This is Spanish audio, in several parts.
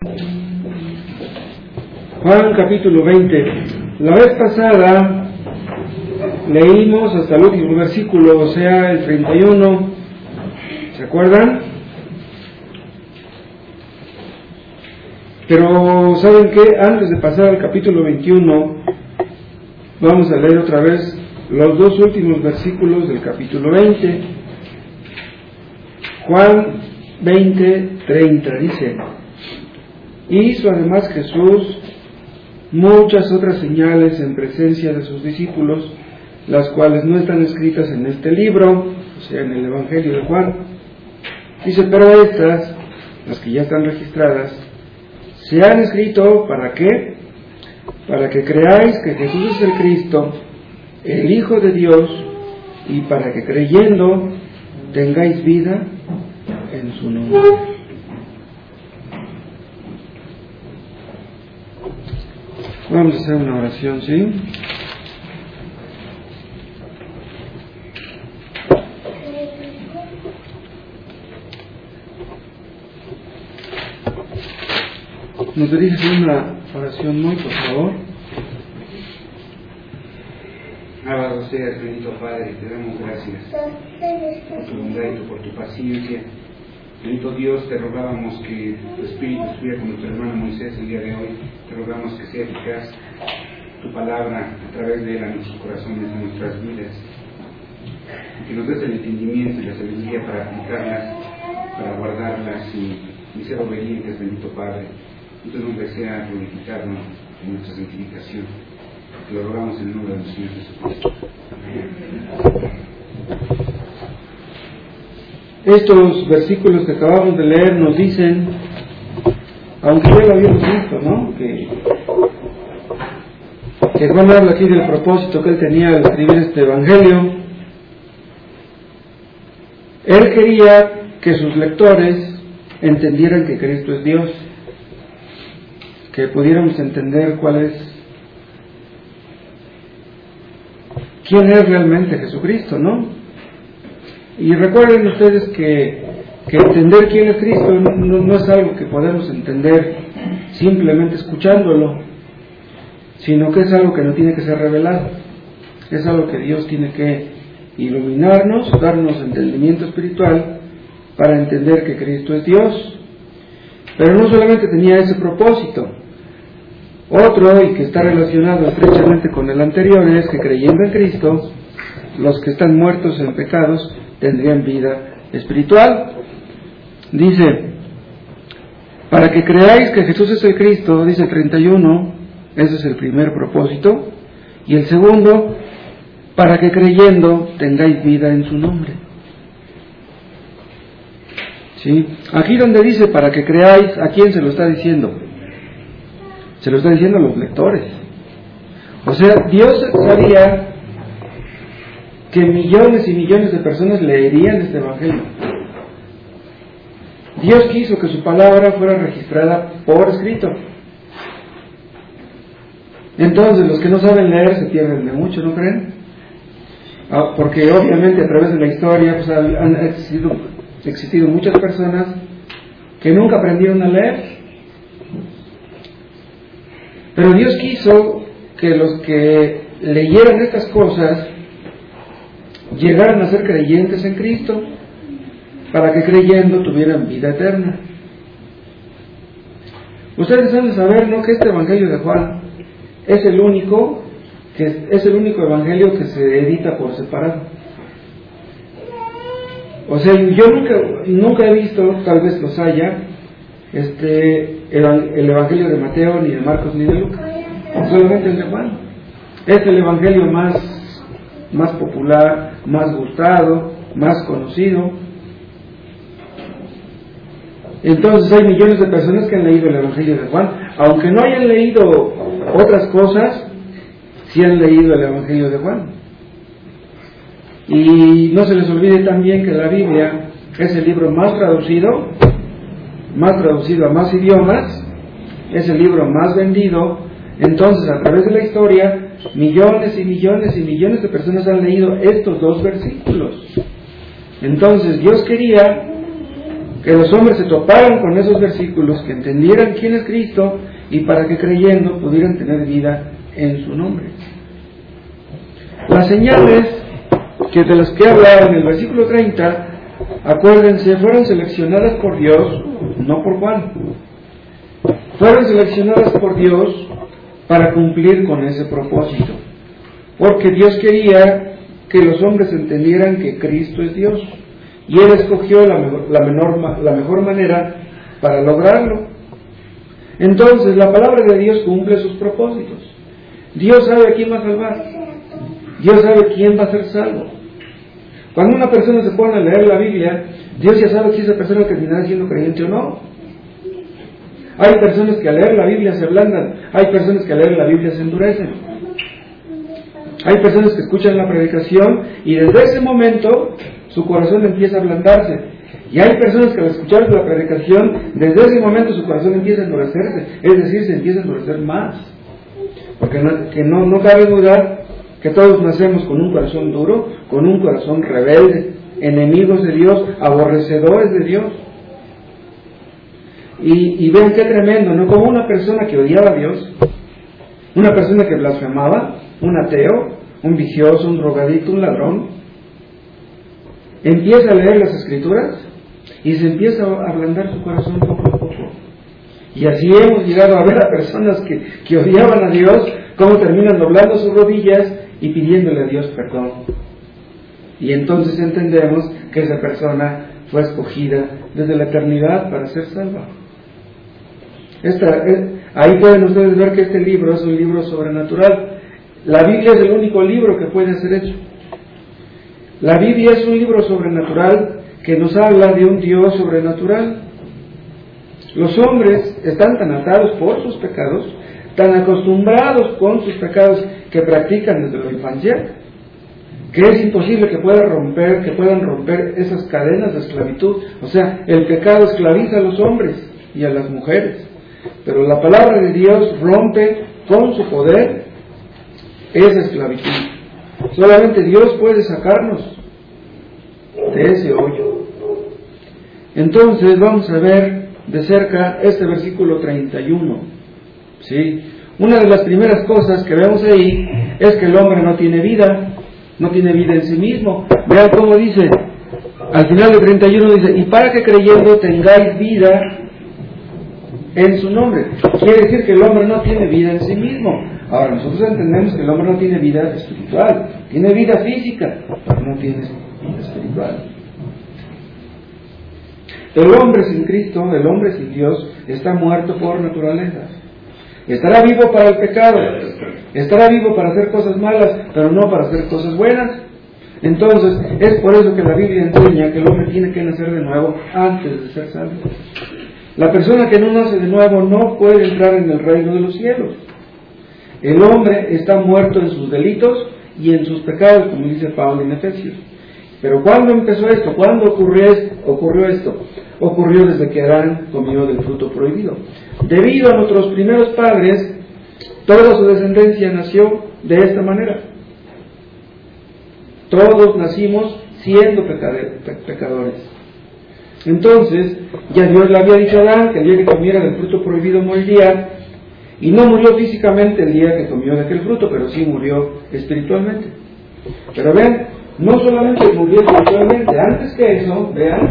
Juan capítulo 20. La vez pasada leímos hasta el último versículo, o sea, el 31. ¿Se acuerdan? Pero ¿saben qué? Antes de pasar al capítulo 21, vamos a leer otra vez los dos últimos versículos del capítulo 20. Juan 20:30 dice: hizo además Jesús muchas otras señales en presencia de sus discípulos, las cuales no están escritas en este libro, o sea, en el Evangelio de Juan. Dice, pero estas, las que ya están registradas, se han escrito, ¿para qué? Para que creáis que Jesús es el Cristo, el Hijo de Dios, y para que creyendo tengáis vida en su nombre. Vamos a hacer una oración, ¿sí? ¿Nos diriges una oración muy, por favor? Alabado seas, bendito Padre, te damos gracias por tu bondad y por tu paciencia. Bendito Dios, te rogábamos que tu Espíritu estuviera con nuestro hermano Moisés el día de hoy. Te rogamos que sea eficaz tu palabra a través de él a nuestros corazones, a nuestras vidas. Que nos des el entendimiento y la sabiduría para aplicarlas, para guardarlas y ser obedientes, bendito Padre. Y tu nombre sea glorificado en nuestra santificación. Te lo rogamos en el nombre del Señor Jesucristo. Amén. Estos versículos que acabamos de leer nos dicen, aunque ya lo habíamos visto, ¿no? Que Juan habla aquí del propósito que él tenía al escribir este evangelio. Él quería que sus lectores entendieran que Cristo es Dios, que pudiéramos entender quién es realmente Jesucristo, ¿no? Y recuerden ustedes que entender quién es Cristo no es algo que podemos entender simplemente escuchándolo, sino que es algo que no tiene que ser revelado. Es algo que Dios tiene que iluminarnos, darnos entendimiento espiritual para entender que Cristo es Dios. Pero no solamente tenía ese propósito. Otro, y que está relacionado estrechamente con el anterior, es que creyendo en Cristo, los que están muertos en pecados tendrían vida espiritual. Dice, para que creáis que Jesús es el Cristo, dice el 31, ese es el primer propósito. Y el segundo, para que creyendo tengáis vida en su nombre. ¿Sí? Aquí donde dice para que creáis, ¿a quién se lo está diciendo? Se lo está diciendo a los lectores. O sea, Dios sabía que millones y millones de personas leerían este evangelio. Dios quiso que su palabra fuera registrada por escrito. Entonces los que no saben leer se pierden de mucho, ¿no creen? Porque obviamente a través de la historia pues, han existido muchas personas que nunca aprendieron a leer. Pero Dios quiso que los que leyeran estas cosas llegaran a ser creyentes en Cristo, para que creyendo tuvieran vida eterna. Ustedes han de saber, ¿no?, que este evangelio de Juan es el único evangelio que se edita por separado. O sea, yo nunca he visto, tal vez los haya, el evangelio de Mateo, ni de Marcos, ni de Lucas, solamente el de Juan. Es el evangelio más popular, más gustado, más conocido. Entonces hay millones de personas que han leído el evangelio de Juan, aunque no hayan leído otras cosas, sí han leído el evangelio de Juan. Y no se les olvide también que la Biblia es el libro más traducido a más idiomas, es el libro más vendido. Entonces, a través de la historia, millones y millones y millones de personas han leído estos dos versículos. Entonces, Dios quería que los hombres se toparan con esos versículos, que entendieran quién es Cristo y para que creyendo pudieran tener vida en su nombre. Las señales que de las que hablaba en el versículo 30, acuérdense, fueron seleccionadas por Dios, no por Juan. Fueron seleccionadas por Dios para cumplir con ese propósito, porque Dios quería que los hombres entendieran que Cristo es Dios, y Él escogió la mejor manera para lograrlo. Entonces la palabra de Dios cumple sus propósitos. Dios sabe a quién va a salvar, Dios sabe quién va a ser salvo. Cuando una persona se pone a leer la Biblia, Dios ya sabe si esa persona terminará siendo creyente o no. Hay personas que al leer la Biblia se ablandan, hay personas que al leer la Biblia se endurecen. Hay personas que escuchan la predicación y desde ese momento su corazón empieza a ablandarse. Y hay personas que al escuchar la predicación, desde ese momento su corazón empieza a endurecerse, es decir, se empieza a endurecer más. Porque no cabe dudar que todos nacemos con un corazón duro, con un corazón rebelde, enemigos de Dios, aborrecedores de Dios. Y ven qué tremendo, ¿no? Como una persona que odiaba a Dios, una persona que blasfemaba, un ateo, un vicioso, un drogadicto, un ladrón, empieza a leer las Escrituras y se empieza a ablandar su corazón poco a poco. Y así hemos llegado a ver a personas que odiaban a Dios, cómo terminan doblando sus rodillas y pidiéndole a Dios perdón. Y entonces entendemos que esa persona fue escogida desde la eternidad para ser salva. Ahí pueden ustedes ver que este libro es un libro sobrenatural. La Biblia es el único libro que puede hacer eso. La Biblia es un libro sobrenatural que nos habla de un Dios sobrenatural. Los hombres están tan atados por sus pecados, tan acostumbrados con sus pecados que practican desde la infancia, que es imposible que puedan romper esas cadenas de esclavitud. O sea, el pecado esclaviza a los hombres y a las mujeres, pero la palabra de Dios rompe con su poder esa esclavitud. Solamente Dios puede sacarnos de ese hoyo. Entonces vamos a ver de cerca este versículo 31. ¿Sí? Una de las primeras cosas que vemos ahí es que el hombre no tiene vida en sí mismo. Vean cómo dice, al final del 31 dice, y para que creyendo tengáis vida en su nombre. Quiere decir que el hombre no tiene vida en sí mismo. Ahora, nosotros entendemos que el hombre no tiene vida espiritual, tiene vida física, pero no tiene vida espiritual. El hombre sin Cristo, el hombre sin Dios, está muerto por naturaleza. Estará vivo para el pecado, estará vivo para hacer cosas malas, pero no para hacer cosas buenas. Entonces, es por eso que la Biblia enseña que el hombre tiene que nacer de nuevo antes de ser salvo. La persona que no nace de nuevo no puede entrar en el reino de los cielos. El hombre está muerto en sus delitos y en sus pecados, como dice Pablo en Efesios. Pero ¿cuándo empezó esto? ¿Cuándo ocurrió esto? Ocurrió desde que Adán comió del fruto prohibido. Debido a nuestros primeros padres, toda su descendencia nació de esta manera. Todos nacimos siendo pecadores. Entonces, ya Dios le había dicho a Adán que el día que comiera del fruto prohibido moriría, y no murió físicamente el día que comió de aquel fruto, pero sí murió espiritualmente. Pero vean, no solamente murió espiritualmente, antes que eso, vean,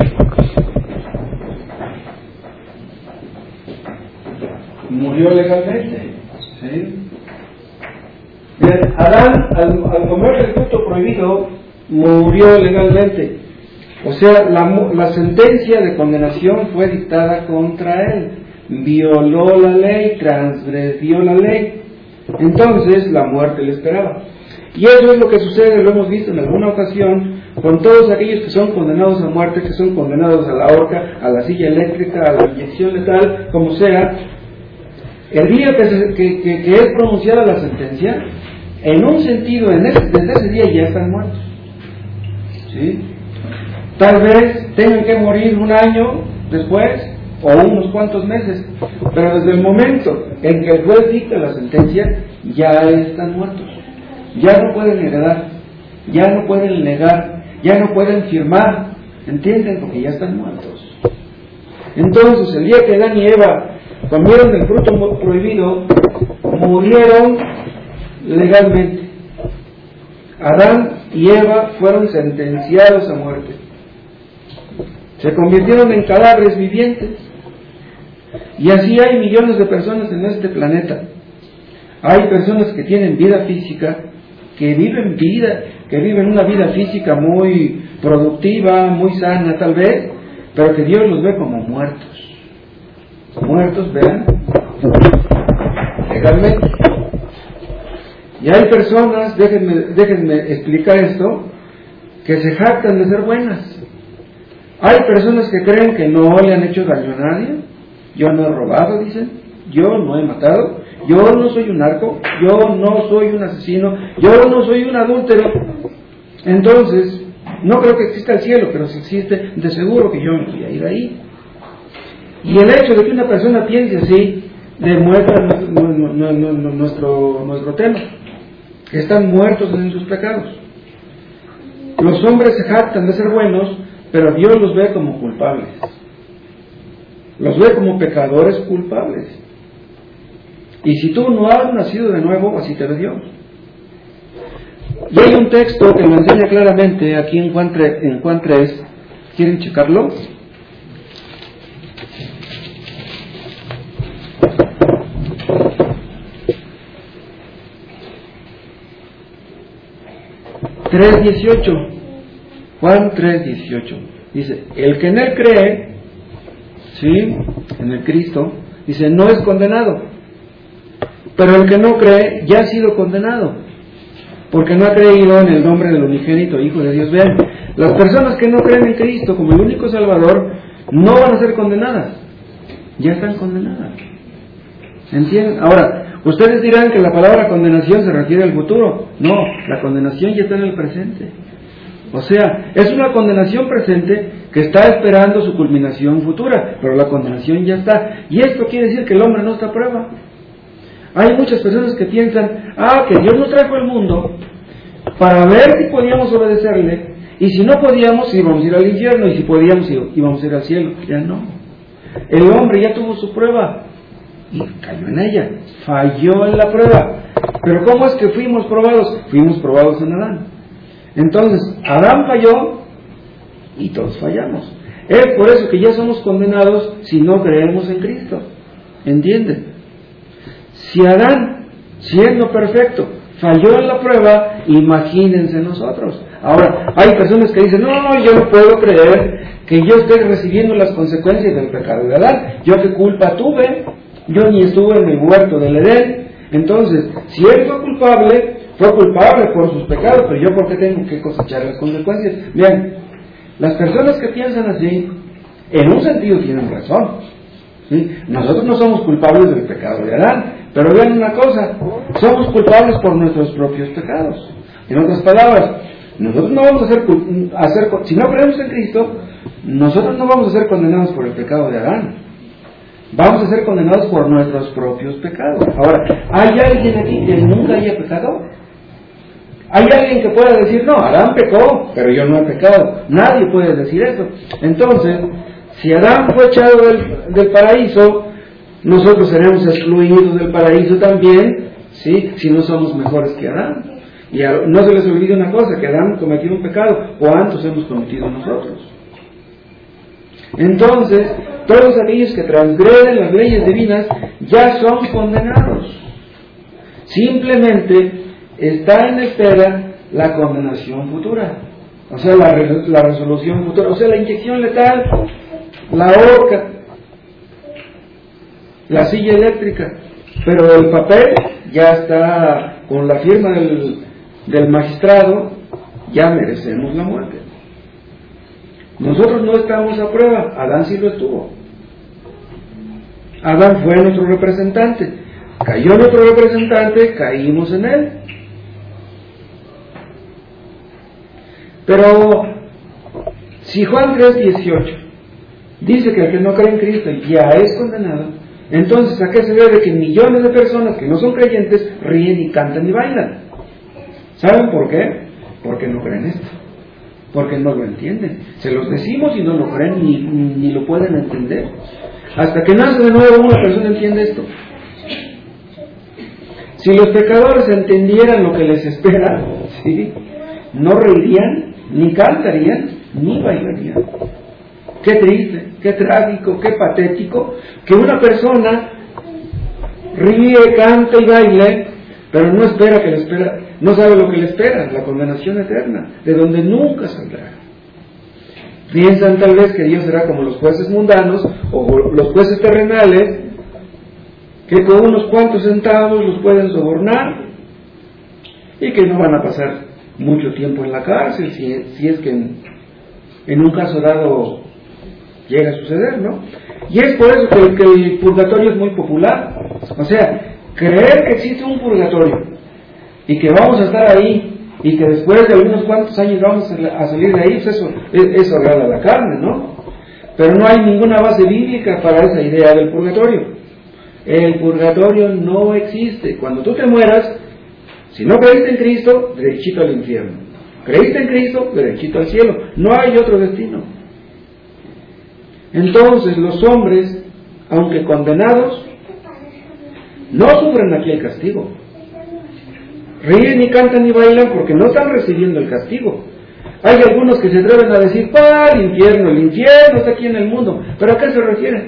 murió legalmente. ¿Sí? Bien, Adán, al comer el fruto prohibido, murió legalmente. O sea, la sentencia de condenación fue dictada contra él. Violó la ley, transgredió la ley. Entonces, la muerte le esperaba. Y eso es lo que sucede, lo hemos visto en alguna ocasión, con todos aquellos que son condenados a muerte, que son condenados a la horca, a la silla eléctrica, a la inyección letal, como sea. El día que es pronunciada la sentencia, en un sentido, desde ese día ya están muertos. ¿Sí? Tal vez tengan que morir un año después, o unos cuantos meses, pero desde el momento en que el juez dicta la sentencia, ya están muertos. Ya no pueden heredar, ya no pueden negar, ya no pueden firmar, ¿entienden? Porque ya están muertos. Entonces, el día que Adán y Eva comieron del fruto prohibido, murieron legalmente. Adán y Eva fueron sentenciados a muerte. Se convirtieron en cadáveres vivientes. Y así hay millones de personas en este planeta. Hay personas que tienen vida física, que viven una vida física muy productiva, muy sana tal vez, pero que Dios los ve como muertos. Muertos, vean, legalmente. Y hay personas, déjenme explicar esto, que se jactan de ser buenas. Hay personas que creen que no le han hecho daño a nadie. Yo no he robado, dicen. Yo no he matado. Yo no soy un narco. Yo no soy un asesino. Yo no soy un adúltero. Entonces, no creo que exista el cielo, pero si existe, de seguro que yo no voy a ir ahí. Y el hecho de que una persona piense así demuestra nuestro tema, que están muertos en sus pecados. Los hombres se jactan de ser buenos, pero Dios los ve como culpables. Los ve como pecadores culpables. Y si tú no has nacido de nuevo, así te ve Dios. Y hay un texto que lo enseña claramente aquí en Juan 3. ¿Quieren checarlo? Juan 3:18 dice: el que en él cree, ¿sí?, en el Cristo, dice, no es condenado, pero el que no cree ya ha sido condenado, porque no ha creído en el nombre del unigénito Hijo de Dios. Vean, las personas que no creen en Cristo como el único Salvador no van a ser condenadas, ya están condenadas. ¿Entienden? Ahora, ustedes dirán que la palabra condenación se refiere al futuro. No, la condenación ya está en el presente. O sea, es una condenación presente que está esperando su culminación futura, pero la condenación ya está. Y esto quiere decir que el hombre no está a prueba. Hay muchas personas que piensan, que Dios nos trajo al mundo para ver si podíamos obedecerle, y si no podíamos íbamos a ir al infierno, y si podíamos íbamos a ir al cielo. Ya no. El hombre ya tuvo su prueba y cayó en ella, falló en la prueba. Pero ¿cómo es que fuimos probados? Fuimos probados en Adán. Entonces, Adán falló y todos fallamos. Es por eso que ya somos condenados si no creemos en Cristo. ¿Entienden? Si Adán, siendo perfecto, falló en la prueba, imagínense nosotros. Ahora, hay personas que dicen, no, yo no puedo creer que yo esté recibiendo las consecuencias del pecado de Adán. ¿Yo qué culpa tuve? Yo ni estuve en el huerto del Edén. Entonces, si él fue culpable por sus pecados, pero yo ¿por qué tengo que cosechar las consecuencias? Bien, las personas que piensan así, en un sentido tienen razón, ¿sí? Nosotros no somos culpables del pecado de Adán, pero vean una cosa, somos culpables por nuestros propios pecados. En otras palabras, nosotros no vamos a si no creemos en Cristo, nosotros no vamos a ser condenados por el pecado de Adán. Vamos a ser condenados por nuestros propios pecados. Ahora, ¿hay alguien aquí que nunca haya pecado? ¿Hay alguien que pueda decir, no, Adán pecó, pero yo no he pecado? Nadie puede decir eso. Entonces, si Adán fue echado del paraíso, nosotros seremos excluidos del paraíso también, ¿sí?, si no somos mejores que Adán. Y no se les olvide una cosa, que Adán cometió un pecado, ¿cuántos hemos cometido nosotros? Entonces, todos aquellos que transgreden las leyes divinas ya son condenados. Simplemente está en espera la condenación futura, o sea, la resolución futura, o sea, la inyección letal, la horca, la silla eléctrica. Pero el papel ya está con la firma del magistrado, ya merecemos la muerte. Nosotros no estamos a prueba, Adán sí lo estuvo. Adán fue nuestro representante, cayó nuestro representante, caímos en él. Pero si Juan 3:18 dice que el que no cree en Cristo ya es condenado, entonces ¿a qué se debe que millones de personas que no son creyentes ríen y cantan y bailan? ¿Saben por qué? Porque no creen esto. porque no lo entienden. Se los decimos y no lo creen ni lo pueden entender. Hasta que nace de nuevo una persona entiende esto. Si los pecadores entendieran lo que les espera, ¿sí?, no reirían, ni cantarían, ni bailarían. Qué triste, qué trágico, qué patético que una persona ríe, canta y baile, pero no espera que le espera, no sabe lo que le espera, la condenación eterna, de donde nunca saldrá. Piensan tal vez que Dios será como los jueces mundanos o los jueces terrenales, que con unos cuantos centavos los pueden sobornar y que no van a pasar mucho tiempo en la cárcel, si es que en un caso dado llega a suceder, ¿no? Y es por eso que el purgatorio es muy popular. O sea, creer que existe un purgatorio y que vamos a estar ahí y que después de algunos cuantos años vamos a salir de ahí, pues eso agrada a la carne, ¿no? Pero no hay ninguna base bíblica para esa idea del purgatorio. El purgatorio no existe. Cuando tú te mueras, si no creíste en Cristo, derechito al infierno. Creíste en Cristo, derechito al cielo. No hay otro destino. Entonces los hombres, aunque condenados, no sufren aquí el castigo. Ríen ni cantan ni bailan porque no están recibiendo el castigo. Hay algunos que se atreven a decir, el infierno está aquí en el mundo. ¿Pero a qué se refieren?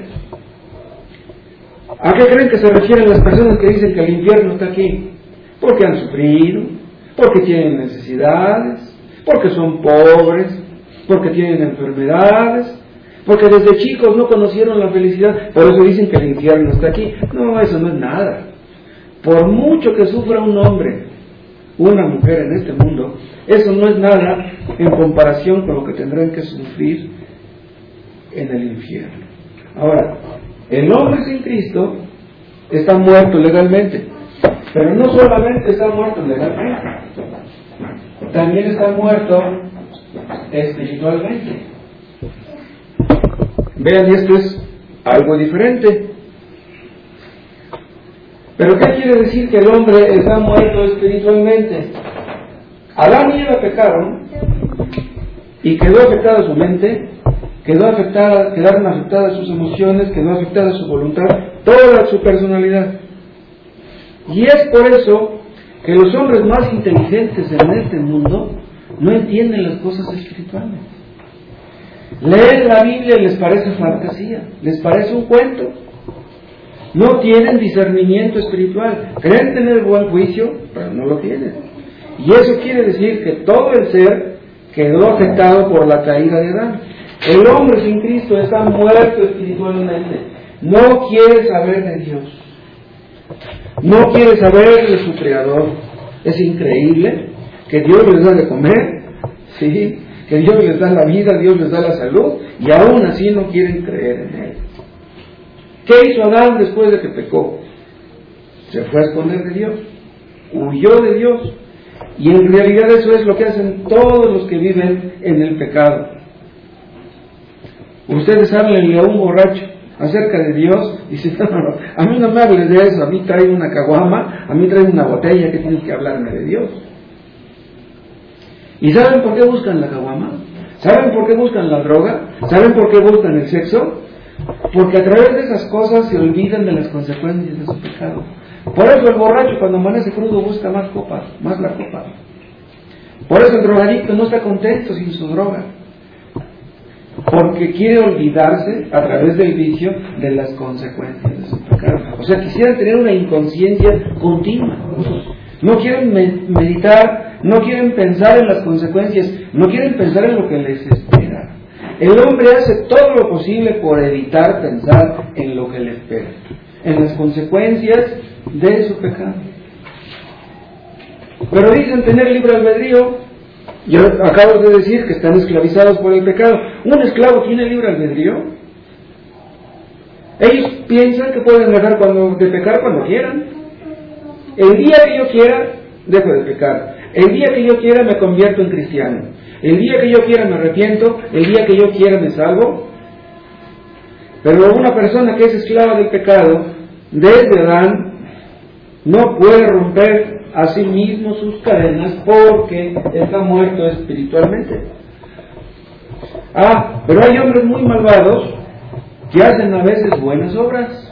¿A qué creen que se refieren las personas que dicen que el infierno está aquí? Porque han sufrido, porque tienen necesidades, porque son pobres, porque tienen enfermedades, porque desde chicos no conocieron la felicidad, por eso dicen que el infierno está aquí. No, eso no es nada. Por mucho que sufra un hombre, una mujer en este mundo, eso no es nada en comparación con lo que tendrán que sufrir en el infierno. Ahora, el hombre sin Cristo está muerto legalmente, pero no solamente está muerto legalmente, también está muerto espiritualmente. Vean, esto es algo diferente. ¿Pero qué quiere decir que el hombre está muerto espiritualmente? Adán y Eva pecaron y quedó afectada su mente, quedaron afectadas sus emociones, quedó afectada su voluntad, toda su personalidad. Y es por eso que los hombres más inteligentes en este mundo no entienden las cosas espirituales. Leen la Biblia y les parece fantasía, les parece un cuento. No tienen discernimiento espiritual, creen tener buen juicio, pero no lo tienen. Y eso quiere decir que todo el ser quedó afectado por la caída de Adán. El hombre sin Cristo está muerto espiritualmente, no quiere saber de Dios, no quiere saber de su Creador. Es increíble que Dios les da de comer, ¿sí?, que Dios les da la vida, Dios les da la salud, y aún así no quieren creer en Él. ¿Qué hizo Adán después de que pecó? Se fue a esconder de Dios, huyó de Dios, y en realidad eso es lo que hacen todos los que viven en el pecado. Ustedes háblenle a un borracho acerca de Dios y dicen, no, a mí no me hables de eso, a mí trae una caguama, a mí trae una botella, que tienes que hablarme de Dios. ¿Y saben por qué buscan la caguama? ¿Saben por qué buscan la droga? ¿Saben por qué buscan el sexo? Porque a través de esas cosas se olvidan de las consecuencias de su pecado. Por eso el borracho cuando amanece crudo busca más la copa. Por eso el drogadicto no está contento sin su droga, porque quiere olvidarse a través del vicio de las consecuencias de su pecado. O sea, quisieran tener una inconsciencia continua. No quieren meditar, no quieren pensar en las consecuencias, no quieren pensar en lo que les espera. El hombre hace todo lo posible por evitar pensar en lo que le espera, en las consecuencias de su pecado. Pero dicen tener libre albedrío. Yo acabo de decir que están esclavizados por el pecado. ¿Un esclavo tiene libre albedrío? Ellos piensan que pueden dejar de pecar cuando quieran. El día que yo quiera, dejo de pecar. El día que yo quiera, me convierto en cristiano. El día que yo quiera, me arrepiento. El día que yo quiera, me salvo. Pero una persona que es esclava del pecado, desde Adán, no puede romper a sí mismo sus cadenas porque está muerto espiritualmente. Pero hay hombres muy malvados que hacen a veces buenas obras.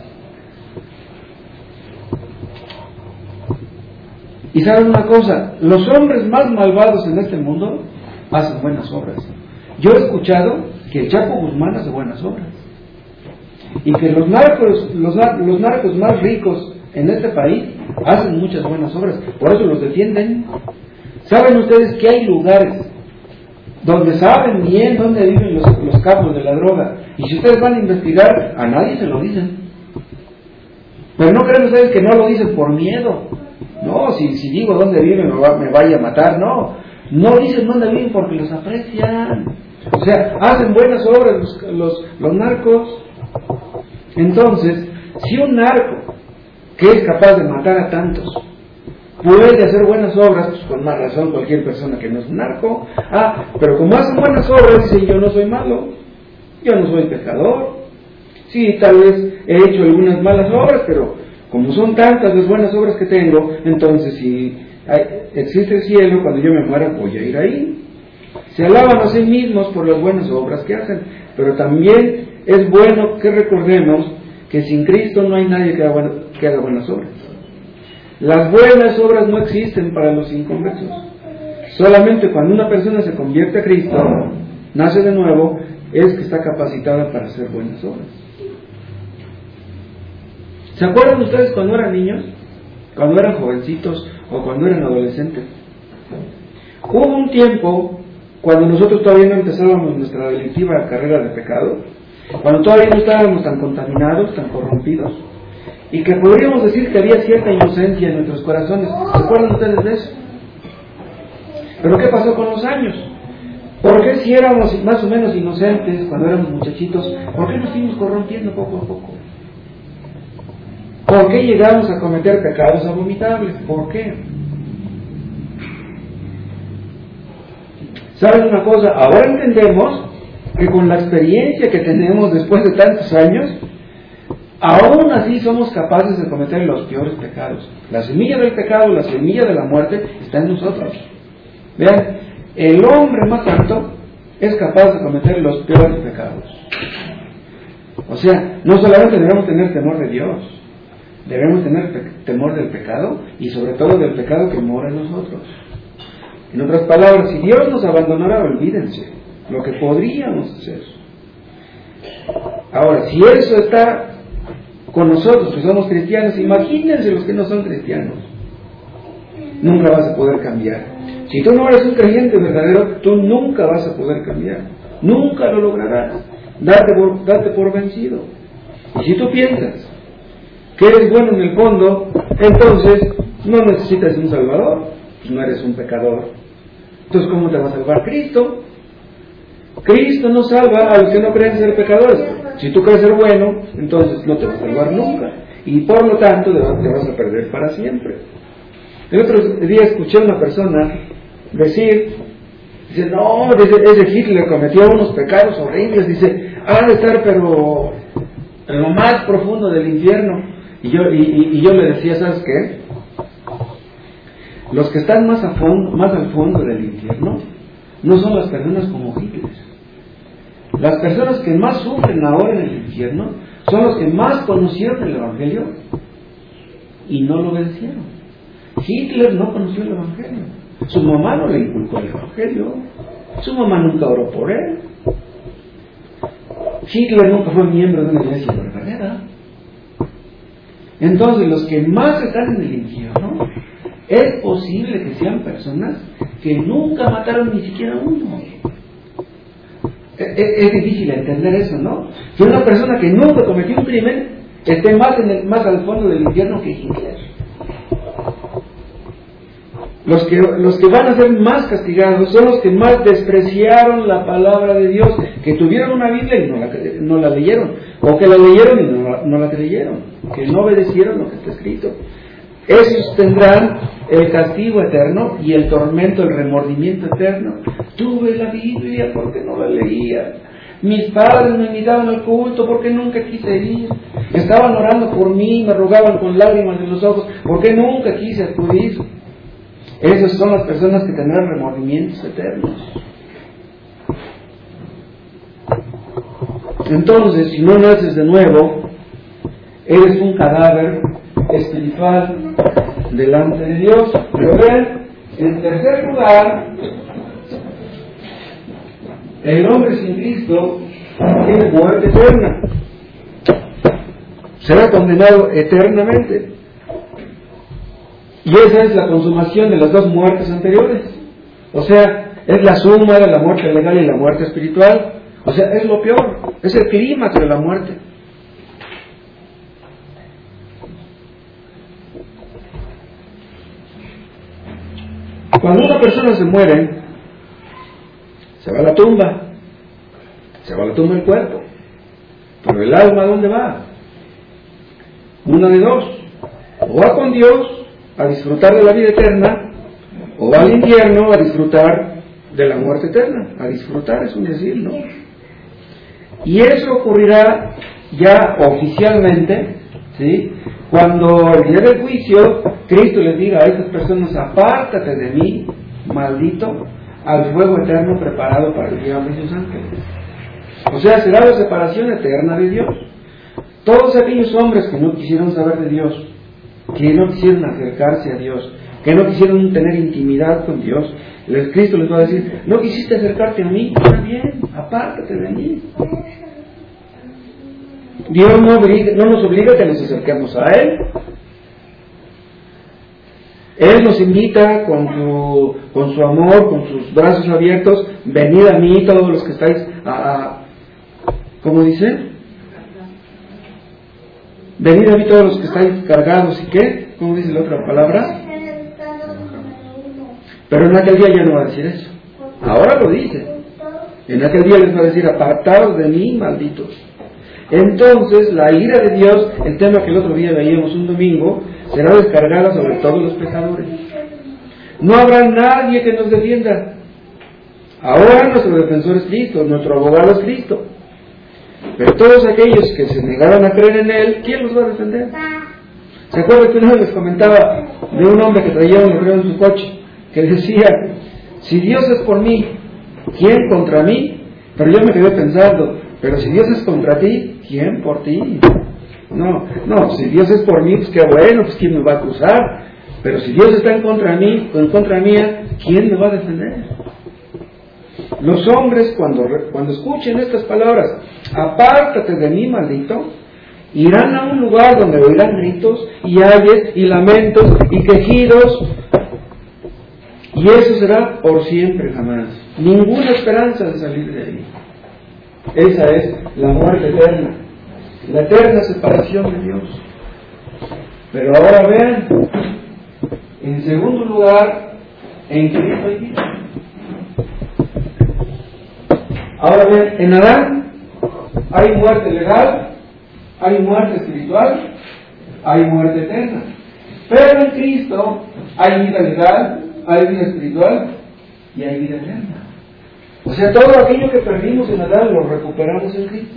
Y saben una cosa, los hombres más malvados en este mundo hacen buenas obras. Yo he escuchado que el Chapo Guzmán hace buenas obras. Y que los narcos más ricos en este país hacen muchas buenas obras. Por eso los defienden. ¿Saben ustedes que hay lugares donde saben bien dónde viven los capos de la droga? Y si ustedes van a investigar, a nadie se lo dicen. Pero no creen ustedes que no lo dicen por miedo. No, si digo dónde viven me vaya a matar. No dicen dónde viven porque los aprecian. O sea, hacen buenas obras los narcos. Entonces, si un narco que es capaz de matar a tantos puede hacer buenas obras, pues con más razón cualquier persona que no es un narco. Pero como hacen buenas obras, dice, yo no soy malo, yo no soy pecador. Sí, tal vez he hecho algunas malas obras, pero como son tantas las buenas obras que tengo, entonces si existe el cielo, cuando yo me muera voy a ir ahí. Se alaban a sí mismos por las buenas obras que hacen, pero también es bueno que recordemos que sin Cristo no hay nadie que haga buenas obras. Las buenas obras no existen para los inconversos. Solamente cuando una persona se convierte a Cristo, nace de nuevo, es que está capacitada para hacer buenas obras. ¿Se acuerdan ustedes cuando eran niños? Cuando eran jovencitos o cuando eran adolescentes. Hubo un tiempo cuando nosotros todavía no empezábamos nuestra delictiva carrera de pecado, cuando todavía no estábamos tan contaminados, tan corrompidos, y que podríamos decir que había cierta inocencia en nuestros corazones. ¿Se acuerdan ustedes de eso? Pero ¿qué pasó con los años? ¿Por qué si éramos más o menos inocentes cuando éramos muchachitos, por qué nos fuimos corrompiendo poco a poco? ¿Por qué llegamos a cometer pecados abominables? ¿Por qué? ¿Saben una cosa? Ahora entendemos que con la experiencia que tenemos después de tantos años, aún así somos capaces de cometer los peores pecados. La semilla del pecado, la semilla de la muerte está en nosotros. Vean, el hombre más santo es capaz de cometer los peores pecados. O sea, no solamente debemos tener temor de Dios, debemos tener temor del pecado y sobre todo del pecado que mora en nosotros. En otras palabras, si Dios nos abandonara, olvídense lo que podríamos hacer. Ahora, si eso está con nosotros que somos cristianos, imagínense los que no son cristianos. Nunca vas a poder cambiar. Si tú no eres un creyente verdadero, tú nunca vas a poder cambiar. Nunca lo lograrás. Date por vencido. Y si tú piensas que eres bueno en el fondo, entonces no necesitas un salvador, no eres un pecador. Entonces, ¿cómo te va a salvar Cristo? Cristo no salva a los que no creen ser pecadores. Si tú crees ser bueno, entonces no te va a salvar nunca. Y por lo tanto te vas a perder para siempre. El otro día escuché a una persona dice, no, ese Hitler cometió unos pecados horribles, dice, ha de estar pero en lo más profundo del infierno. Y yo le decía, ¿sabes qué? Los que están más al fondo del infierno no son las personas como Hitler. Las personas que más sufren ahora en el infierno son los que más conocieron el Evangelio y no lo obedecieron. Hitler no conoció el Evangelio. Su mamá no le inculcó el Evangelio. Su mamá nunca oró por él. Hitler nunca fue miembro de una iglesia verdadera. Entonces, los que más están en el infierno, es posible que sean personas que nunca mataron ni siquiera uno. Es difícil entender eso, ¿no? Que una persona que nunca cometió un crimen esté más al fondo del infierno que Hitler. Los que van a ser más castigados son los que más despreciaron la palabra de Dios, que tuvieron una Biblia y no la leyeron, o que la leyeron y no la creyeron, que no obedecieron lo que está escrito. Esos tendrán el castigo eterno y el tormento, el remordimiento eterno. Tuve la Biblia porque no la leía. Mis padres me invitaban al culto porque nunca quise ir. Estaban orando por mí, me rogaban con lágrimas en los ojos porque nunca quise acudir. Esas son las personas que tendrán remordimientos eternos. Entonces, si no naces de nuevo, eres un cadáver espiritual delante de Dios. Pero vean, en tercer lugar, el hombre sin Cristo tiene muerte eterna. Será condenado eternamente. Y esa es la consumación de las dos muertes anteriores. O sea, es la suma de la muerte legal y la muerte espiritual. O sea, es lo peor. Es el clímax de la muerte. Cuando una persona se muere, se va a la tumba. Se va a la tumba el cuerpo. Pero el alma, ¿a dónde va? Una de dos. O va con Dios a disfrutar de la vida eterna, o va al infierno a disfrutar de la muerte eterna. A disfrutar es un decir, ¿no? Y eso ocurrirá ya oficialmente, ¿sí? Cuando el día del juicio Cristo les diga a estas personas: apártate de mí, maldito, al fuego eterno preparado para el diablo y sus ángeles. O sea, será la separación eterna de Dios. Todos aquellos hombres que no quisieron saber de Dios, que no quisieron acercarse a Dios, que no quisieron tener intimidad con Dios, Cristo les va a decir: no quisiste acercarte a mí, está bien, apártate de mí. Dios no nos obliga a que nos acerquemos a Él. Él nos invita con su amor, con sus brazos abiertos: venid a mí todos los que estáis ¿cómo dice? Venid a mí todos los que estáis cargados. ¿Y qué? ¿Cómo dice la otra palabra? Pero en aquel día ya no va a decir eso. Ahora lo dice. En aquel día les va a decir: apartaos de mí, malditos. Entonces la ira de Dios, el tema que el otro día veíamos un domingo, será descargada sobre todos los pecadores. No habrá nadie que nos defienda. Ahora nuestro defensor es Cristo, nuestro abogado es Cristo. Pero todos aquellos que se negaron a creer en Él, ¿quién los va a defender? ¿Se acuerdan que una vez les comentaba de un hombre que traía un letrero en su coche, que decía: si Dios es por mí, ¿quién contra mí? Pero yo me quedé pensando: pero si Dios es contra ti, ¿quién por ti? No, si Dios es por mí, pues qué bueno, pues ¿quién me va a acusar? Pero si Dios está en contra mía, ¿quién me va a defender? Los hombres, cuando escuchen estas palabras: apártate de mí, maldito, irán a un lugar donde oirán gritos y ayes y lamentos y quejidos, y eso será por siempre, jamás. Ninguna esperanza de salir de ahí. Esa es la muerte eterna, la eterna separación de Dios. Pero ahora vean, en segundo lugar, en Cristo hay vida. Ahora bien, en Adán hay muerte legal, hay muerte espiritual, hay muerte eterna. Pero en Cristo hay vida legal, hay vida espiritual y hay vida eterna. O sea, todo aquello que perdimos en Adán lo recuperamos en Cristo.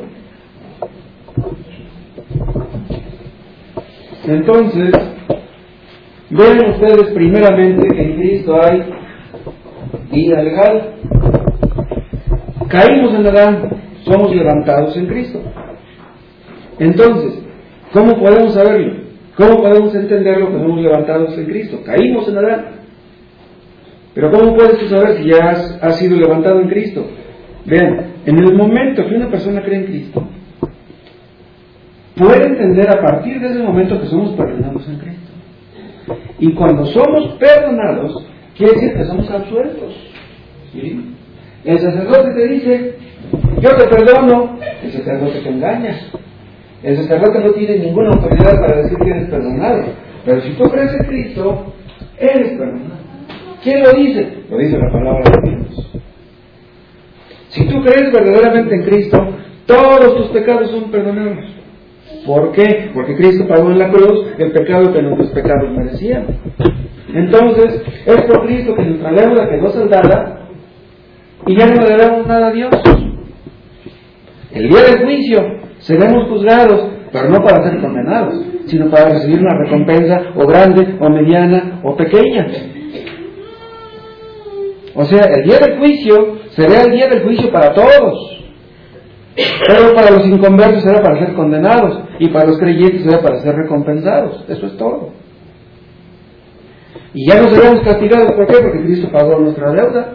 Entonces, vean ustedes primeramente que en Cristo hay vida legal. Caímos en Adán, somos levantados en Cristo. Entonces, ¿cómo podemos saberlo? ¿Cómo podemos entenderlo que somos levantados en Cristo? Caímos en Adán. Pero ¿cómo puedes tú saber si ya has sido levantado en Cristo? Vean, en el momento que una persona cree en Cristo, puede entender a partir de ese momento que somos perdonados en Cristo. Y cuando somos perdonados, quiere decir que somos absueltos. ¿Sí? El sacerdote te dice: yo te perdono. El sacerdote te engaña. El sacerdote no tiene ninguna autoridad para decir que eres perdonado. Pero si tú crees en Cristo, eres perdonado. ¿Quién lo dice? Lo dice la palabra de Dios. Si tú crees verdaderamente en Cristo, todos tus pecados son perdonados. ¿Por qué? Porque Cristo pagó en la cruz el pecado que nuestros pecados merecían. Entonces, es por Cristo que nuestra deuda quedó saldada y ya no le debemos nada a Dios. El día del juicio seremos juzgados, pero no para ser condenados, sino para recibir una recompensa o grande, o mediana, o pequeña. O sea, el día del juicio será el día del juicio para todos. Pero para los inconversos era para ser condenados, y para los creyentes era para ser recompensados. Eso es todo. Y ya no seremos castigados. ¿Por qué? Porque Cristo pagó nuestra deuda.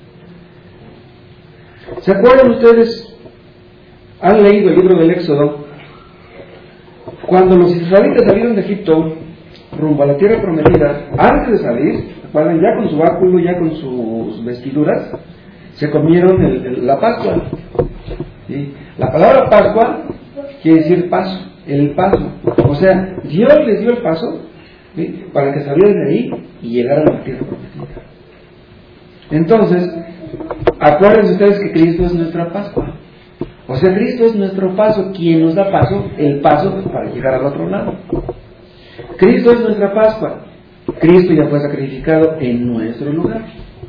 ¿Se acuerdan ustedes? ¿Han leído el libro del Éxodo? Cuando los israelitas salieron de Egipto rumbo a la tierra prometida, antes de salir, ¿recuerdan? Ya con su báculo, ya con sus vestiduras, se comieron la Pascua. ¿Sí? La palabra Pascua quiere decir paso, el paso. O sea, Dios les dio el paso, ¿sí?, para que salieran de ahí y llegaran a la tierra prometida. Entonces, acuérdense ustedes que Cristo es nuestra Pascua. O sea, Cristo es nuestro paso, quien nos da paso, el paso para llegar al otro lado. Cristo es nuestra Pascua. Cristo ya fue sacrificado en nuestro lugar.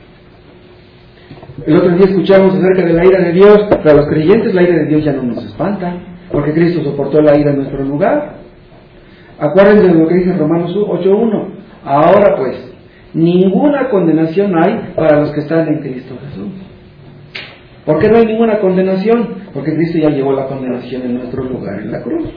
El otro día escuchamos acerca de la ira de Dios. Para los creyentes la ira de Dios ya no nos espanta, porque Cristo soportó la ira en nuestro lugar. Acuérdense de lo que dice Romanos 8:1. Ahora pues, ninguna condenación hay para los que están en Cristo Jesús. ¿Por qué no hay ninguna condenación? Porque Cristo ya llevó la condenación en nuestro lugar en la cruz.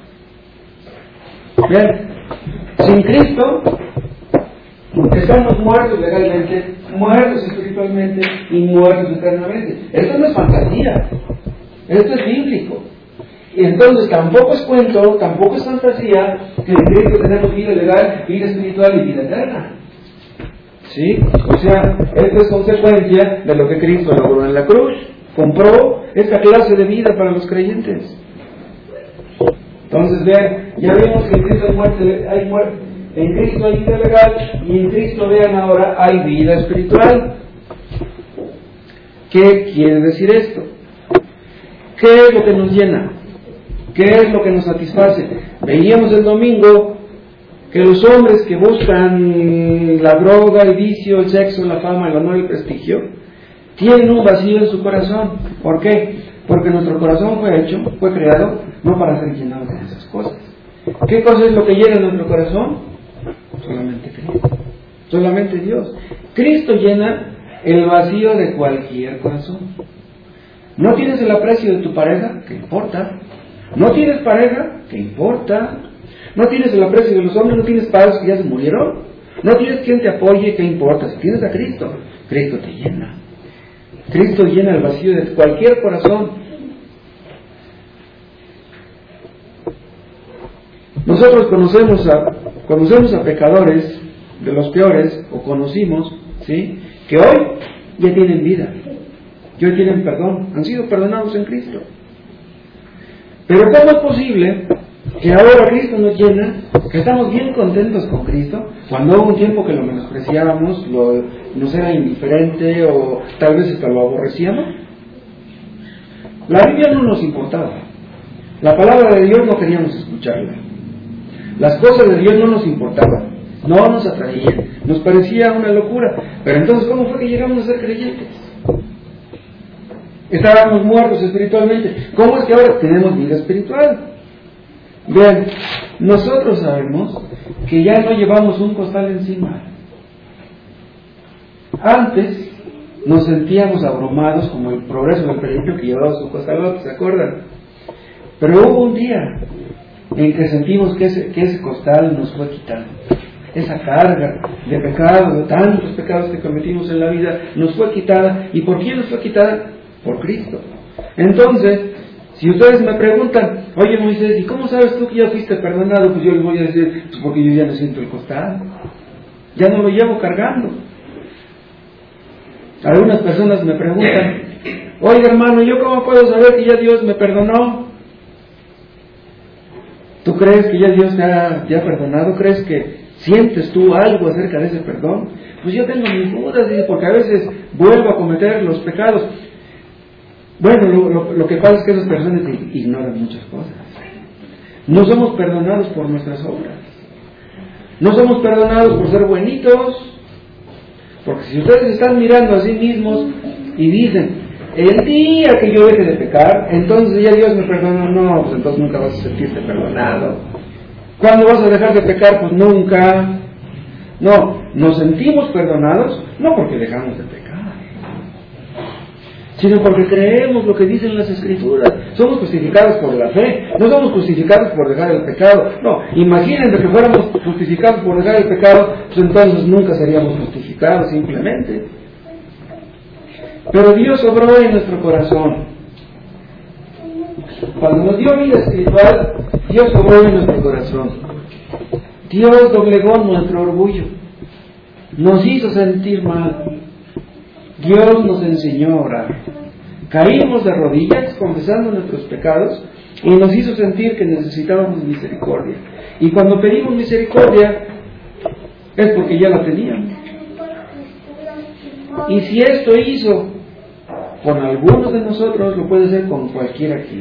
Bien, sin Cristo estamos muertos legalmente, muertos espiritualmente y muertos eternamente. Esto no es fantasía, esto es bíblico. Y entonces tampoco es cuento, tampoco es fantasía que en Cristo tenemos vida legal, vida espiritual y vida eterna. ¿Sí? O sea, esto es consecuencia de lo que Cristo logró en la cruz. Compró esta clase de vida para los creyentes. Entonces vean, ya vimos que en Cristo hay muerte, en Cristo hay vida legal, y en Cristo, vean ahora, hay vida espiritual. ¿Qué quiere decir esto? ¿Qué es lo que nos llena? ¿Qué es lo que nos satisface? Veíamos el domingo que los hombres que buscan la droga, el vicio, el sexo, la fama, el honor y el prestigio, tienen un vacío en su corazón. ¿Por qué? Porque nuestro corazón fue creado no para ser llenado de esas cosas. ¿Qué cosa es lo que llena nuestro corazón? Solamente Cristo, solamente Dios. Cristo llena el vacío de cualquier corazón. ¿No tienes el aprecio de tu pareja? ¿Qué importa? ¿No tienes pareja? ¿Qué importa? ¿No tienes el aprecio de los hombres? ¿No tienes padres que ya se murieron? ¿No tienes quien te apoye? ¿Qué importa? Si tienes a Cristo, Cristo te llena. Cristo llena el vacío de cualquier corazón. Nosotros conocemos a pecadores de los peores, o conocimos, ¿sí?, que hoy ya tienen vida, que hoy tienen perdón, han sido perdonados en Cristo. Pero ¿cómo es posible que ahora Cristo nos llena, que estamos bien contentos con Cristo, cuando hubo un tiempo que lo menospreciábamos, nos era indiferente o tal vez hasta lo aborrecíamos? La Biblia no nos importaba, la palabra de Dios no queríamos escucharla, las cosas de Dios no nos importaban, no nos atraían, nos parecía una locura. Pero entonces, ¿cómo fue que llegamos a ser creyentes? Estábamos muertos espiritualmente. ¿Cómo es que ahora tenemos vida espiritual? Vean, nosotros sabemos que ya no llevamos un costal encima. Antes nos sentíamos abrumados como el progreso del peregrino que llevaba su costalote, ¿se acuerdan? Pero hubo un día en que sentimos que ese costal nos fue quitado. Esa carga de pecados, de tantos pecados que cometimos en la vida, nos fue quitada. ¿Y por quién nos fue quitada? Por Cristo. Entonces, si ustedes me preguntan, oye Moisés, ¿y cómo sabes tú que ya fuiste perdonado? Pues yo les voy a decir, pues porque yo ya no siento el costal, ya no lo llevo cargando. Algunas personas me preguntan, oye hermano, ¿yo cómo puedo saber que ya Dios me perdonó? ¿Tú crees que ya Dios te ha perdonado? ¿Crees que sientes tú algo acerca de ese perdón? Pues yo tengo mis dudas, porque a veces vuelvo a cometer los pecados. Bueno, lo que pasa es que esas personas ignoran muchas cosas. No somos perdonados por nuestras obras. No somos perdonados por ser buenitos. Porque si ustedes están mirando a sí mismos y dicen, el día que yo deje de pecar, entonces ya Dios me perdonó, no, pues entonces nunca vas a sentirte perdonado. ¿Cuándo vas a dejar de pecar? Pues nunca. No, nos sentimos perdonados no porque dejamos de pecar, sino porque creemos lo que dicen las Escrituras. Somos justificados por la fe, no somos justificados por dejar el pecado. No, imagínense que fuéramos justificados por dejar el pecado, pues entonces nunca seríamos justificados simplemente. Pero Dios obró en nuestro corazón. Cuando nos dio vida espiritual, Dios obró en nuestro corazón. Dios doblegó nuestro orgullo, nos hizo sentir mal. Dios nos enseñó a orar. Caímos de rodillas confesando nuestros pecados y nos hizo sentir que necesitábamos misericordia. Y cuando pedimos misericordia es porque ya la teníamos. Y si esto hizo con algunos de nosotros, lo puede hacer con cualquiera aquí.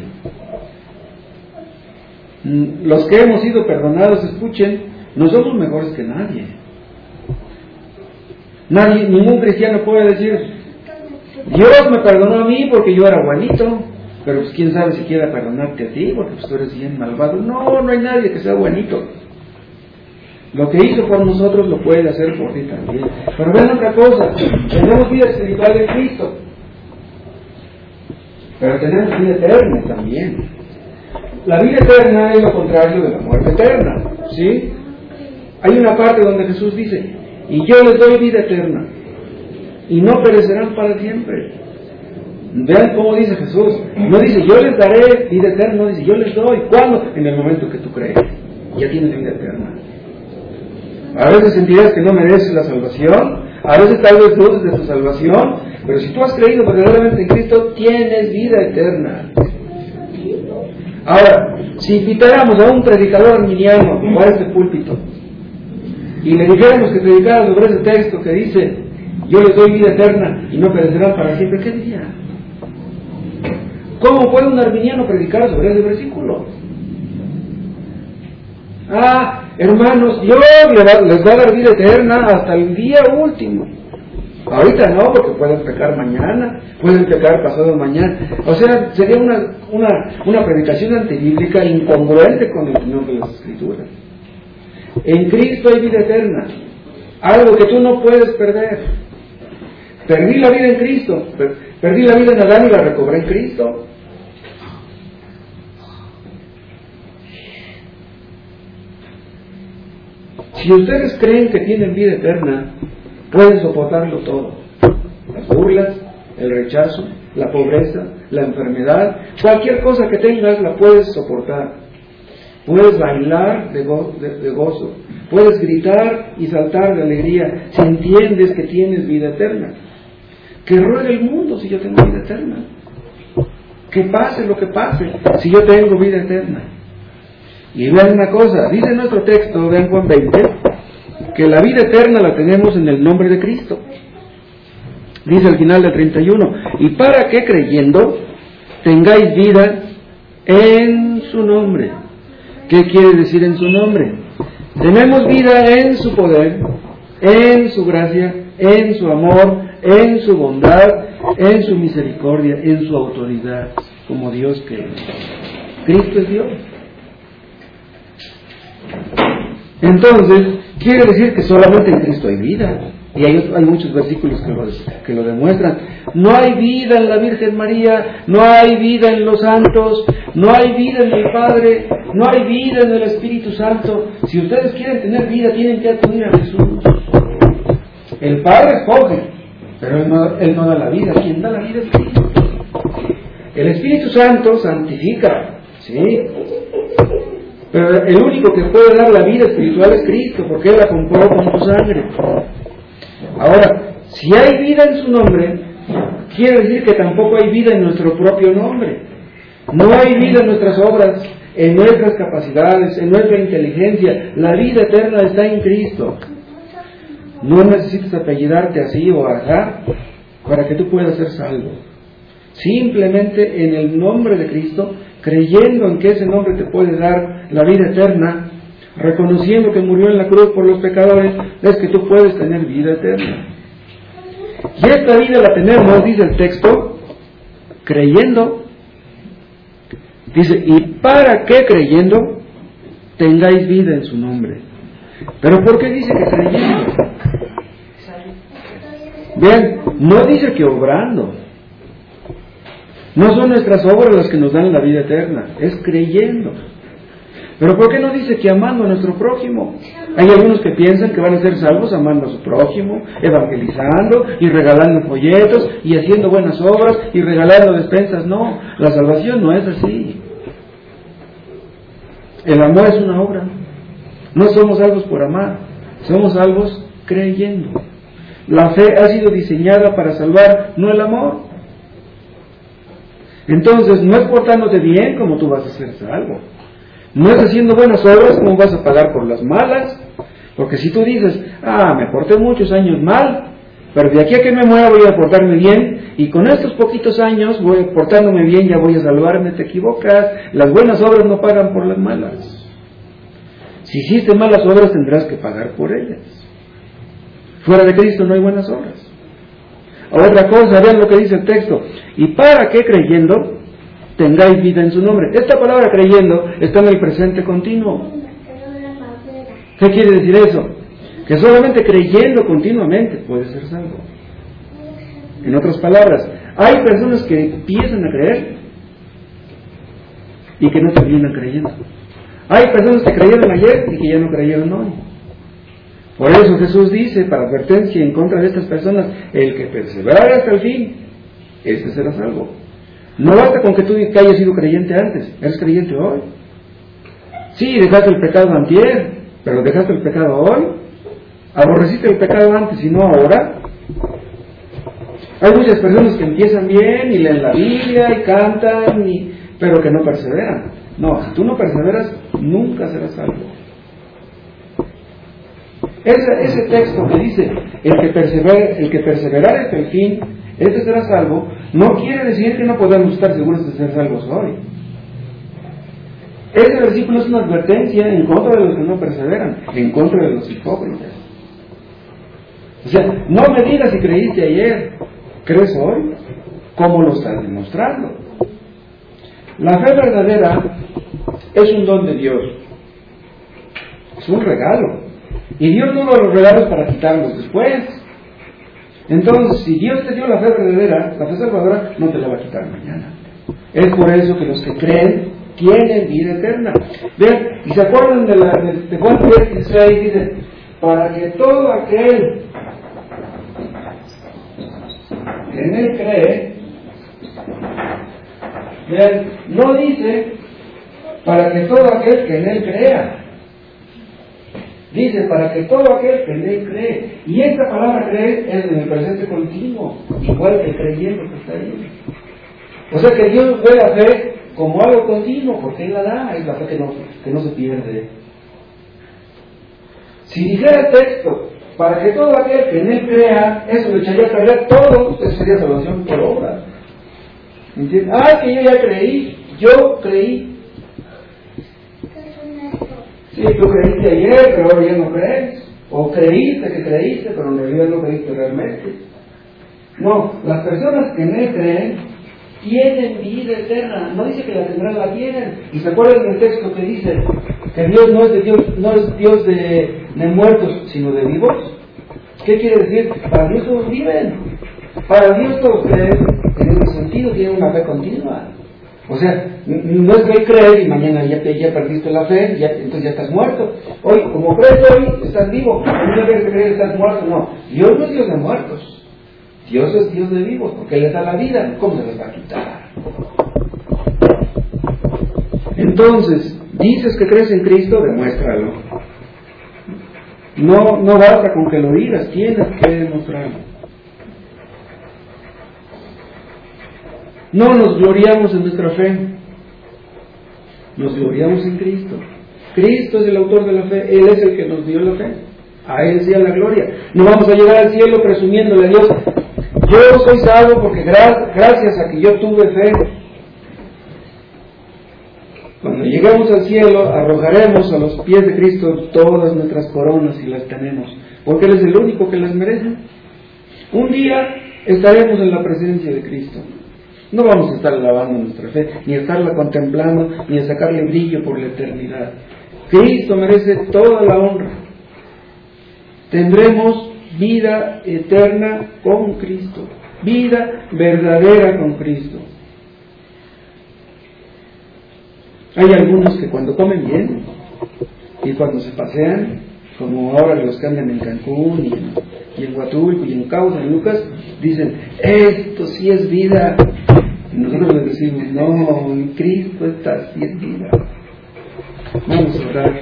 Los que hemos sido perdonados, escuchen, no somos mejores que nadie. Ningún cristiano puede decir, Dios me perdonó a mí porque yo era buenito, pero pues quién sabe si quiera perdonarte a ti, porque pues tú eres bien malvado. No hay nadie que sea buenito. Lo que hizo por nosotros lo puede hacer por ti también. Pero vean otra cosa, tenemos vida espiritual en Cristo, pero tenemos vida eterna también. La vida eterna es lo contrario de la muerte eterna, ¿sí? Hay una parte donde Jesús dice, y yo les doy vida eterna, y no perecerán para siempre. Vean cómo dice Jesús. No dice, yo les daré vida eterna, no dice, yo les doy. ¿Cuándo? En el momento que tú crees. Ya tienes vida eterna. A veces sentirás que no mereces la salvación, a veces tal vez dudes de tu salvación, pero si tú has creído verdaderamente en Cristo, tienes vida eterna. Ahora, si invitáramos a un predicador arminiano a este púlpito y le dijéramos que predicara sobre ese texto que dice, yo les doy vida eterna y no perecerán para siempre, ¿qué diría? ¿Cómo puede un arminiano predicar sobre ese versículo? Hermanos, Dios les va a dar vida eterna hasta el día último. Ahorita no, porque pueden pecar mañana, pueden pecar pasado mañana. O sea, sería una predicación antibíblica incongruente con el tenor de las Escrituras. En Cristo hay vida eterna, algo que tú no puedes perder. Perdí la vida en Cristo, perdí la vida en Adán y la recobré en Cristo. Si ustedes creen que tienen vida eterna, pueden soportarlo todo. Las burlas, el rechazo, la pobreza, la enfermedad, cualquier cosa que tengas la puedes soportar. Puedes bailar de gozo, puedes gritar y saltar de alegría si entiendes que tienes vida eterna. Que ruegue el mundo si yo tengo vida eterna. Que pase lo que pase si yo tengo vida eterna. Y vean una cosa, dice nuestro texto, vean Juan 20, que la vida eterna la tenemos en el nombre de Cristo. Dice al final del 31, y para que creyendo tengáis vida en su nombre. ¿Qué quiere decir en su nombre? Tenemos vida en su poder, en su gracia, en su amor, en su bondad, en su misericordia, en su autoridad, como Dios que es. Cristo es Dios. Entonces, quiere decir que solamente en Cristo hay vida. Y hay muchos versículos que lo demuestran. No hay vida en la Virgen María, no hay vida en los santos, no hay vida en el Padre, no hay vida en el Espíritu Santo. Si ustedes quieren tener vida, tienen que acudir a Jesús. El Padre escoge, pero Él no da la vida. ¿Quién da la vida es Cristo? El Espíritu Santo santifica, ¿sí? Pero el único que puede dar la vida espiritual es Cristo, porque Él la compró con su sangre. Ahora, si hay vida en su nombre, quiere decir que tampoco hay vida en nuestro propio nombre. No hay vida en nuestras obras, en nuestras capacidades, en nuestra inteligencia. La vida eterna está en Cristo. No necesitas apellidarte así o acá para que tú puedas ser salvo. Simplemente en el nombre de Cristo, creyendo en que ese nombre te puede dar la vida eterna, reconociendo que murió en la cruz por los pecadores, es que tú puedes tener vida eterna. Y esta vida la tenemos, dice el texto, creyendo. Dice, y para que creyendo tengáis vida en su nombre. Pero ¿por qué dice que creyendo? Vean, no dice que obrando. No son nuestras obras las que nos dan la vida eterna, es creyendo. Pero ¿por qué no dice que amando a nuestro prójimo? Hay algunos que piensan que van a ser salvos amando a su prójimo, evangelizando y regalando folletos y haciendo buenas obras y regalando despensas. No, la salvación no es así. El amor es una obra. No somos salvos por amar, somos salvos creyendo. La fe ha sido diseñada para salvar, no el amor. Entonces, no es portándote bien como tú vas a ser salvo. No es haciendo buenas obras como vas a pagar por las malas. Porque si tú dices, me porté muchos años mal, pero de aquí a que me muera voy a portarme bien, y con estos poquitos años portándome bien ya voy a salvarme, te equivocas. Las buenas obras no pagan por las malas. Si hiciste malas obras tendrás que pagar por ellas. Fuera de Cristo no hay buenas obras. Otra cosa, vean lo que dice el texto. ¿Y para qué creyendo tengáis vida en su nombre? Esta palabra creyendo está en el presente continuo. ¿Qué quiere decir eso? Que solamente creyendo continuamente puede ser salvo. En otras palabras, hay personas que empiezan a creer y que no terminan creyendo. Hay personas que creyeron ayer y que ya no creyeron hoy. Por eso Jesús dice, para advertencia en contra de estas personas, el que perseverare hasta el fin, este será salvo. No basta con que tú hayas sido creyente antes, eres creyente hoy. Sí, dejaste el pecado antier, pero dejaste el pecado hoy. Aborreciste el pecado antes y no ahora. Hay muchas personas que empiezan bien y leen la Biblia y cantan, pero que no perseveran. No, si tú no perseveras, nunca serás salvo. Ese texto que dice, el que perseverar hasta el fin, este será salvo, no quiere decir que no podamos estar seguros de ser salvos hoy. Este versículo es una advertencia en contra de los que no perseveran, en contra de los hipócritas. O sea, no me digas si creíste ayer, ¿crees hoy? ¿Cómo lo estás demostrando? La fe verdadera es un don de Dios, es un regalo. Y Dios no da los regalos para quitarlos después. Entonces, si Dios te dio la fe verdadera, la fe salvadora, no te la va a quitar mañana. Es por eso que los que creen tienen vida eterna. Vean, y se acuerdan de Juan 3:16, dice, para que todo aquel que en él cree, vean, no dice para que todo aquel que en él crea. Dice, para que todo aquel que en él cree. Y esta palabra creer es en el presente continuo, igual que creyendo que está ahí. O sea que Dios ve la fe como algo continuo, porque Él la da, es la fe que no se pierde. Si dijera el texto, para que todo aquel que en él crea, eso le echaría a perder todo, eso sería salvación por obra. ¿Entiendes? Que yo ya creí, yo creí. Sí, tú creíste ayer, pero ahora ya no crees. O creíste que creíste, pero en realidad no creíste realmente. No, las personas que en él creen tienen vida eterna. No dice que la tendrán, la tienen. Y se acuerdan del texto que dice que Dios no es Dios de muertos, sino de vivos. ¿Qué quiere decir? Para Dios todos viven. Para Dios todos creen. En ese sentido tienen una fe continua. O sea, no es que creer y mañana ya perdiste la fe, entonces ya estás muerto. Hoy, como crees hoy, estás vivo. No tienes que creer que estás muerto, no. Dios no es Dios de muertos. Dios es Dios de vivos, porque Él les da la vida. ¿Cómo se les va a quitar? Entonces, dices que crees en Cristo, demuéstralo. No basta con que lo digas, tienes que demostrarlo. No nos gloriamos en nuestra fe, nos gloriamos en Cristo. Cristo es el autor de la fe, Él es el que nos dio la fe. A Él sea la gloria. No vamos a llegar al cielo presumiéndole a Dios, yo soy salvo porque gracias a que yo tuve fe. Cuando lleguemos al cielo, arrojaremos a los pies de Cristo todas nuestras coronas y las tenemos, porque Él es el único que las merece. Un día estaremos en la presencia de Cristo. No vamos a estar alabando nuestra fe, ni a estarla contemplando, ni a sacarle brillo por la eternidad. Cristo merece toda la honra. Tendremos vida eterna con Cristo, vida verdadera con Cristo. Hay algunos que cuando comen bien y cuando se pasean, como ahora los que andan en Cancún y en Huatulco y en Causa, en Lucas, dicen, esto sí es vida. Y nosotros les decimos, no, en Cristo esta sí es vida. Vamos a orar.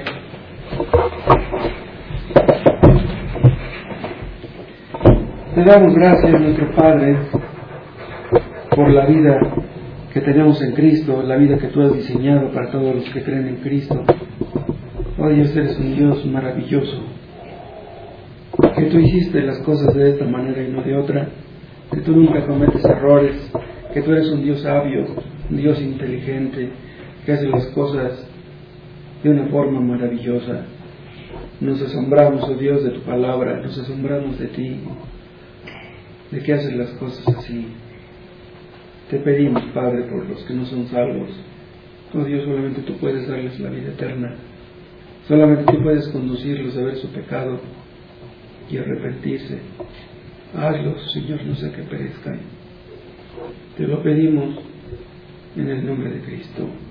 Te damos gracias, nuestro Padre, por la vida que tenemos en Cristo, la vida que tú has diseñado para todos los que creen en Cristo. Oh Dios, eres un Dios maravilloso, que tú hiciste las cosas de esta manera y no de otra, que tú nunca cometes errores, que tú eres un Dios sabio, un Dios inteligente, que hace las cosas de una forma maravillosa. Nos asombramos, oh Dios, de tu palabra, nos asombramos de ti, de que haces las cosas así. Te pedimos, Padre, por los que no son salvos. Oh Dios, solamente tú puedes darles la vida eterna. Solamente tú puedes conducirlos a ver su pecado y arrepentirse. Hazlos, Señor, no sé que perezcan. Te lo pedimos en el nombre de Cristo.